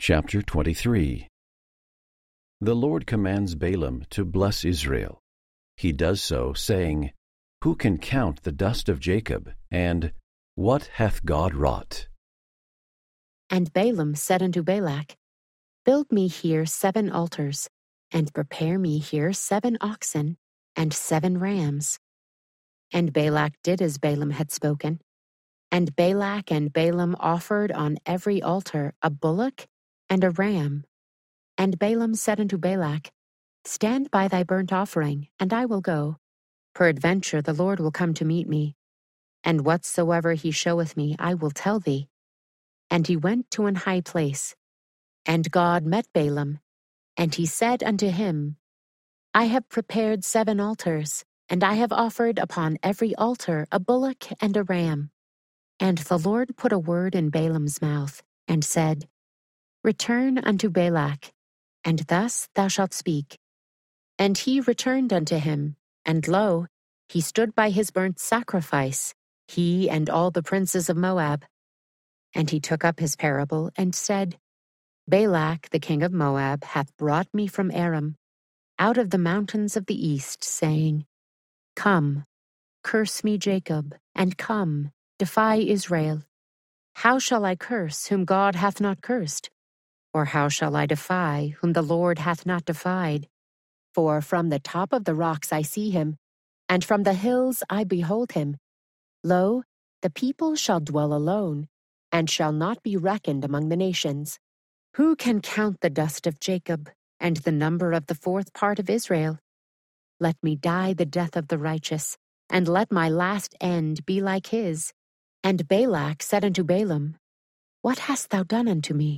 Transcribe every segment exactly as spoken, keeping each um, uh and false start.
Chapter twenty-three. The Lord commands Balaam to bless Israel. He does so, saying, Who can count the dust of Jacob? And what hath God wrought? And Balaam said unto Balak, Build me here seven altars, and prepare me here seven oxen, and seven rams. And Balak did as Balaam had spoken. And Balak and Balaam offered on every altar a bullock and a ram. And Balaam said unto Balak, Stand by thy burnt offering, and I will go. Peradventure the Lord will come to meet me. And whatsoever he showeth me, I will tell thee. And he went to an high place. And God met Balaam, and he said unto him, I have prepared seven altars, and I have offered upon every altar a bullock and a ram. And the Lord put a word in Balaam's mouth, and said, Return unto Balak, and thus thou shalt speak. And he returned unto him, and lo, he stood by his burnt sacrifice, he and all the princes of Moab. And he took up his parable, and said, Balak the king of Moab hath brought me from Aram, out of the mountains of the east, saying, Come, curse me Jacob, and come, defy Israel. How shall I curse whom God hath not cursed? Or how shall I defy whom the Lord hath not defied? For from the top of the rocks I see him, and from the hills I behold him. Lo, the people shall dwell alone, and shall not be reckoned among the nations. Who can count the dust of Jacob, and the number of the fourth part of Israel? Let me die the death of the righteous, and let my last end be like his. And Balak said unto Balaam, What hast thou done unto me?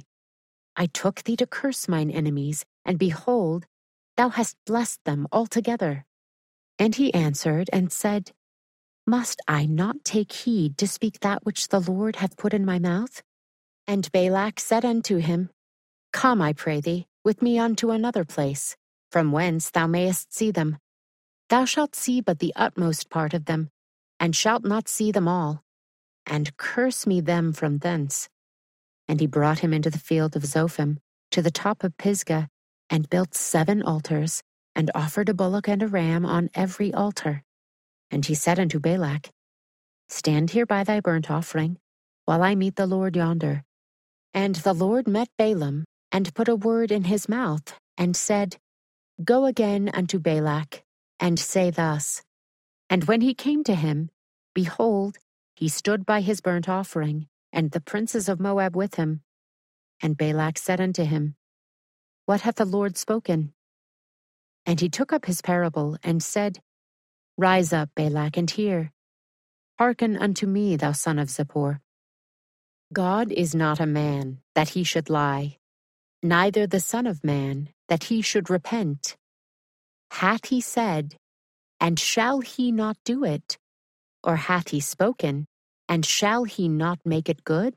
I took thee to curse mine enemies, and behold, thou hast blessed them altogether. And he answered and said, Must I not take heed to speak that which the Lord hath put in my mouth? And Balak said unto him, Come, I pray thee, with me unto another place, from whence thou mayest see them. Thou shalt see but the utmost part of them, and shalt not see them all, and curse me them from thence. And he brought him into the field of Zophim, to the top of Pisgah, and built seven altars, and offered a bullock and a ram on every altar. And he said unto Balak, Stand here by thy burnt offering, while I meet the Lord yonder. And the Lord met Balaam, and put a word in his mouth, and said, Go again unto Balak, and say thus. And when he came to him, behold, he stood by his burnt offering, and the princes of Moab with him. And Balak said unto him, What hath the Lord spoken? And he took up his parable, and said, Rise up, Balak, and hear. Hearken unto me, thou son of Zippor. God is not a man, that he should lie, neither the Son of Man, that he should repent. Hath he said, and shall he not do it? Or hath he spoken, and shall he not make it good?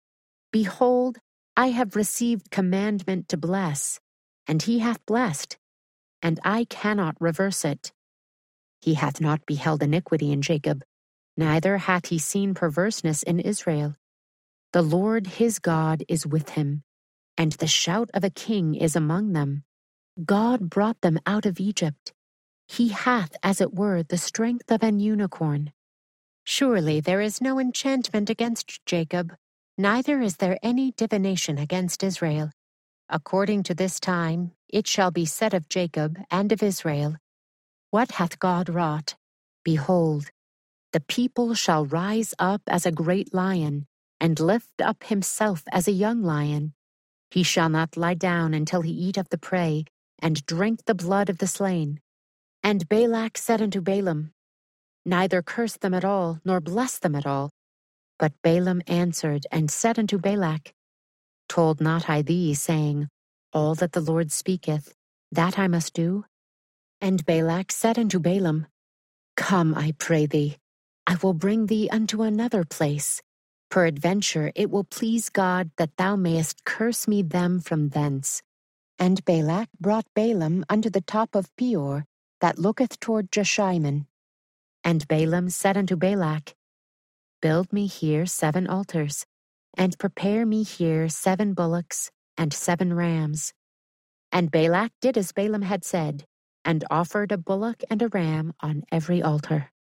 Behold, I have received commandment to bless, and he hath blessed, and I cannot reverse it. He hath not beheld iniquity in Jacob, neither hath he seen perverseness in Israel. The Lord his God is with him, and the shout of a king is among them. God brought them out of Egypt. He hath, as it were, the strength of an unicorn. Surely there is no enchantment against Jacob, neither is there any divination against Israel. According to this time, it shall be said of Jacob and of Israel, What hath God wrought? Behold, the people shall rise up as a great lion, and lift up himself as a young lion. He shall not lie down until he eat of the prey, and drink the blood of the slain. And Balak said unto Balaam, Neither curse them at all, nor bless them at all. But Balaam answered and said unto Balak, Told not I thee, saying, All that the Lord speaketh, that I must do? And Balak said unto Balaam, Come, I pray thee, I will bring thee unto another place. Peradventure it will please God that thou mayest curse me them from thence. And Balak brought Balaam unto the top of Peor, that looketh toward Jeshimon. And Balaam said unto Balak, Build me here seven altars, and prepare me here seven bullocks, and seven rams. And Balak did as Balaam had said, and offered a bullock and a ram on every altar.